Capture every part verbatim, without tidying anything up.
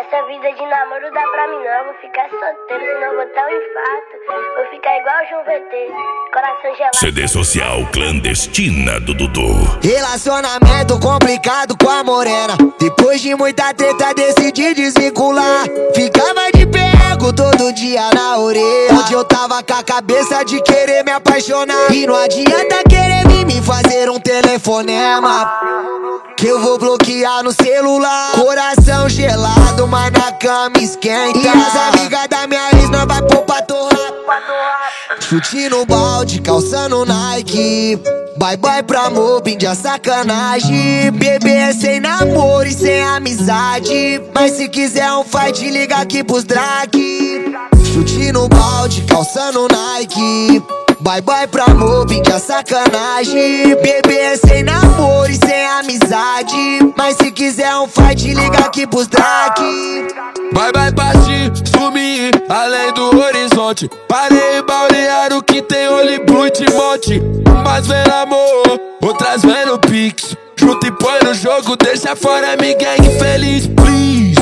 Essa vida de namoro dá pra mim não. Vou ficar solteiro, senão vou ter um infarto. Vou ficar igual o João V T, coração gelado. C D social clandestina do Dudu. Relacionamento complicado com a morena. Depois de muita treta decidi desvincular. Ficava de pego todo dia na orelha. Onde eu tava com a cabeça de querer me apaixonar. E não adianta querer vir me fazer um telefonema, que eu vou bloquear no celular. Coração gelado, mas na cama esquenta. E as amigas da minha ex não vai pôr pra torrar. Chute no balde, calçando Nike. Bye bye pra mobbing de sacanagem. Bebê é sem namoro e sem amizade. Mas se quiser um fight, liga aqui pros Drake. Chute no balde, calçando Nike. Bye bye pra mobbing de sacanagem. Bebê é sem namoro e sem amizade. Mas se quiser um fight, liga aqui pros Drake. Bye bye partir, sumir, além do horizonte. Parei balneário que tem olho blue e monte. Umas vem amor, outras vem no pix. Junta e põe no jogo, deixa fora minha gang feliz, please.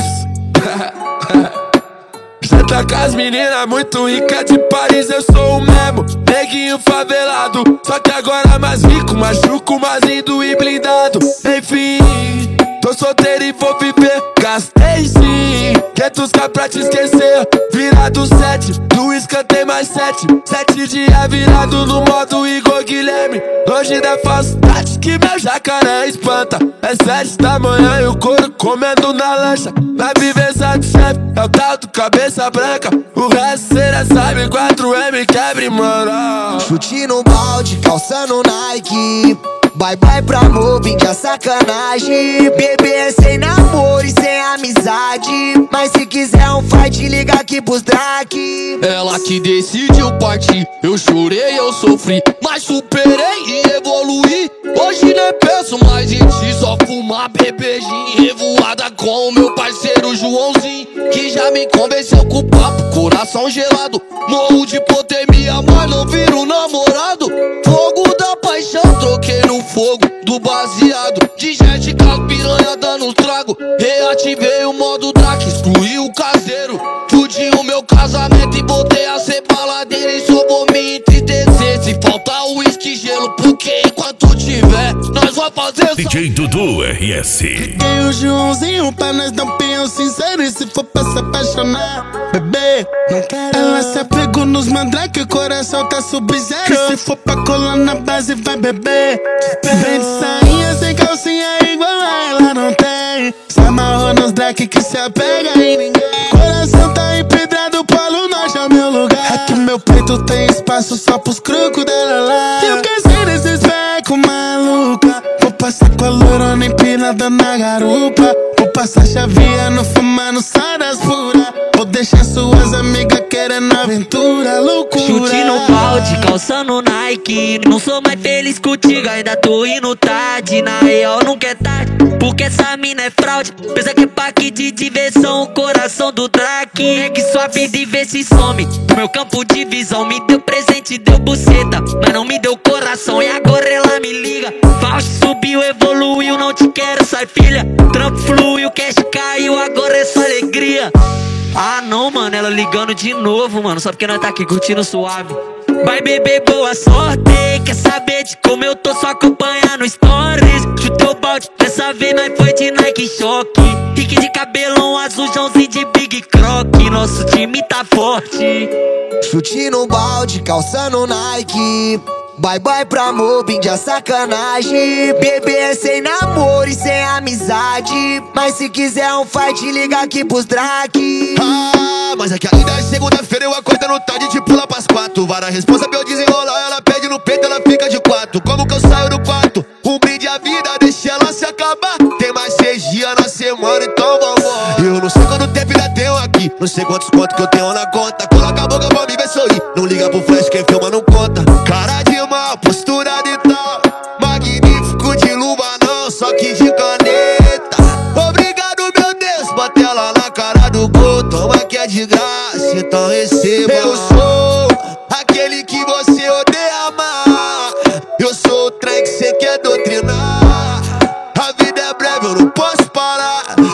Já tá com as meninas muito ricas de Paris, eu sou o mesmo neguinho favelado, só que agora mais rico, machuco, mais lindo e blindado. Enfim, tô solteiro e vou viver. Gastei sim, quinhentos k pra te esquecer. Virado sete, do escantei mais sete. Sete dias virado no modo Igor Guilherme. Longe da falsidade que meu jacaré espanta. É sete da manhã e o couro comendo na lancha. Na vivência do chefe é o tal do cabeça branca. O resto cê já sabe, quatro M quebre, mano. Chute no balde, calçando Nike. Bye bye pra mobbing de sacanagem. Bebê é sem namoro e sem amizade. Mas se quiser um fight, liga aqui pros Drake. Ela que decidiu partir, eu chorei, eu sofri, mas superei e evoluí. Hoje nem penso mais em ti, só fumar, bebejinho, revoada com o meu parceiro Joãozinho, que já me convenceu com o papo, coração gelado. Morro de hipotermia, mas não viro namorado. Fogo da paixão, troquei no fogo do baseado. De jet, carro, piranha dando trago. Reativei o modo Drake, excluí o caseiro. Fudi o meu casamento e botei a ser baladeira. E só vou me entristecer se faltar uísque e gelo, porque enquanto tiver, nós vamos fazer D J Dudu R S. Tem o Joãozinho pra nós dar um pinhão sincero. E se for pra se apaixonar, bebê, não quero. Ela se apegou nos mandrake, o coração tá sub-zero. E se for pra colar na base, vai beber. Vem de sainha sem calcinha igual a ela não tem. Se amarrou nos drake que se apega em ninguém. Coração tá empedrado, Polo Norte é o meu lugar. Aqui meu peito tem espaço só pros crocos dela lá. Eu cansei desses becos maluca. Vou passar com a lourona empinada na garupa. Vou passar chaveando, fumando saras puras. Vou deixar suas amigas querendo aventura, loucura. Chute no balde, calçando Nike. Não sou mais feliz contigo, ainda tô indo tarde. Na real nunca é tarde, porque essa mina é fraude. Pensa que é pack de diversão, o coração do Drake. É que sua vida e vê se some. No meu campo de visão, me deu presente, deu buceta, mas não me deu coração. E agora ela me liga. Fausto subiu, evoluiu, não te quero, sai filha. Trampo fluiu, cash caiu, agora é só alegria. Ah não, mano, ela ligando de novo, mano, só porque nós tá aqui curtindo suave. Vai beber, boa sorte. Quer saber de como eu tô, só acompanhar no stories. Chutei o balde, dessa vez nós foi de Nike choque. Rick de cabelão azul, Joãozinho de Big Croc. Nosso time tá forte. Chute no balde, calçando Nike. Bye bye pra mobbing de sacanagem. Bebê é sem namoro e sem amizade. Mas se quiser um fight, liga aqui pros Drake. Ah, mas é que ainda é segunda-feira, eu acordando tarde, te pula pras quatro. Vara responsa pra eu desenrolar, ela pede no peito, ela fica de quatro. Como que eu saio do quarto? Um brinde à vida, deixa ela se acabar. Tem mais seis dias na semana, então vambora. Eu não sei quanto tempo ainda tenho aqui, não sei quantos contos que eu tenho na conta. Coloca a boca pra mim ver sorrir, não liga pro flash, quem filma não conta. Cara de mal, postura de tal, magnífico de luva não, só que de caneta. Obrigado meu Deus, bota ela na cara do gol. Toma que é de graça, então receba. Eu sou aquele que você odeia amar. Eu sou o trem que cê quer doutrinar. A vida é breve, eu não posso parar.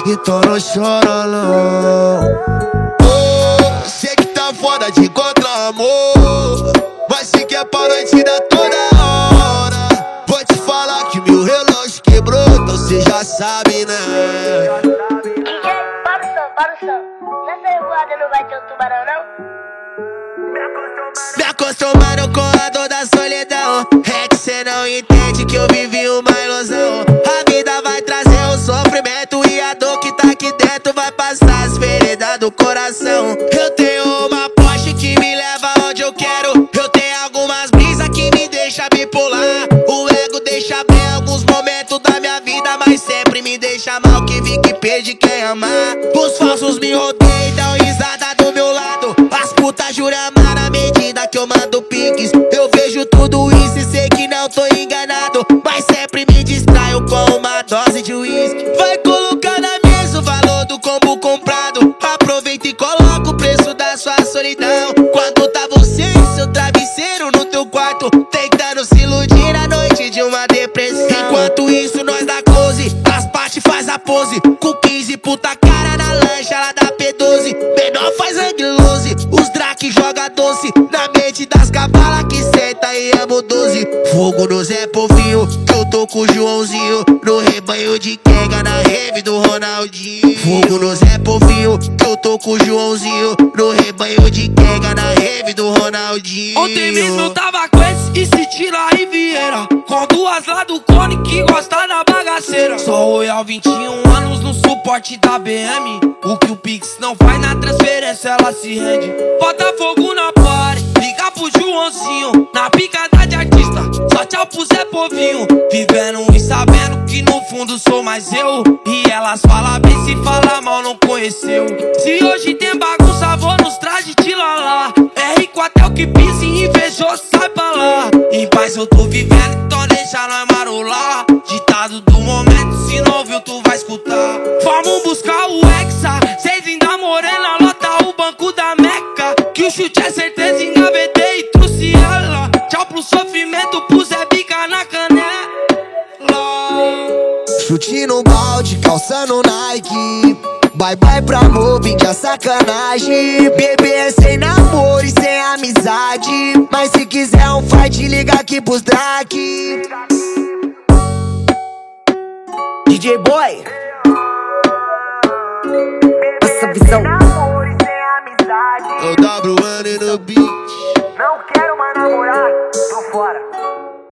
então não chora não. Oh, sei que tá foda de encontrar amor, mas se quer pra noite dá toda hora. Vou te falar que meu relógio quebrou, então cê já sabe, né? D J, para o som, para o som. Nessa revoada não vai ter um tubarão, não? Me acostumando com a dor da solidão, é que cê não entende que eu vivi uma ilusão. A vida vai trazer o sofrimento e a dor que tá aqui dentro vai passar as feridas do coração. Eu tenho uma Porsche que me leva onde eu quero, eu tenho algumas brisas que me deixa bipolar. O ego deixa bem alguns momentos da minha vida, mas sempre me deixa mal, que vi que perdi quem amar. Os falsos me rodeiam e dão risada do meu lado, as putas juram amar na medida que eu mando piques. Eu vejo tudo isso e sei que não tô enganado, mas sempre me distraio com uma dose de uísque. Vai colocar na mesa o valor do combo comprado, aproveita e coloca o preço da sua solidão. Quando tá você e seu travesseiro no teu quarto, tentando se iludir à noite de uma depressão. Enquanto isso nós dá close, as partes faz a pose, com quinze puta cara na lancha lá da P doze. Menor faz anglose, os Drake joga doce na mente das cavalas que senta e amo doze. Fogo no Zé Povinho, que eu tô com o Joãozinho, no rebanho de Kenga na rave do Ronaldinho. Fogo no Zé Povinho, que eu tô com o Joãozinho, no rebanho de Kenga na rave do Ronaldinho. Ontem mesmo eu tava com esse e se tira e Vieira, com duas lá do Cone que gosta da bagaceira. Só Royal, vinte e um anos no suporte da B M. O que o Pix não faz na transferência, ela se rende. Bota fogo na party, liga pro Joãozinho, na picada de artista, só tchau pro Zé Povinho. Vivendo e sabendo que no fundo sou mais eu, e elas falam bem, se fala mal não conheceu. Se hoje tem bagunça, vou nos trajes de lalá, R quatro é o que pisa e invejoso sai pra lá. Em paz eu tô vivendo, então deixa nós marolar. Ditado do momento, se não ouviu tu vai escutar. Vamos buscar o Hexa, cês ainda morena, lota o banco da Meca, que o chute é certeza, engavetei e trouxe ela. Tchau pro sofrimento, pus é bica na canela. Chute no balde, calçando Nike, bye bye pra mobbing, que é sacanagem. Bebê é sem namoro e sem amizade, mas se quiser um fight, liga aqui pros Drake. D J Boy, essa visão. É o W N no beat. Não quero mais namorar, tô fora.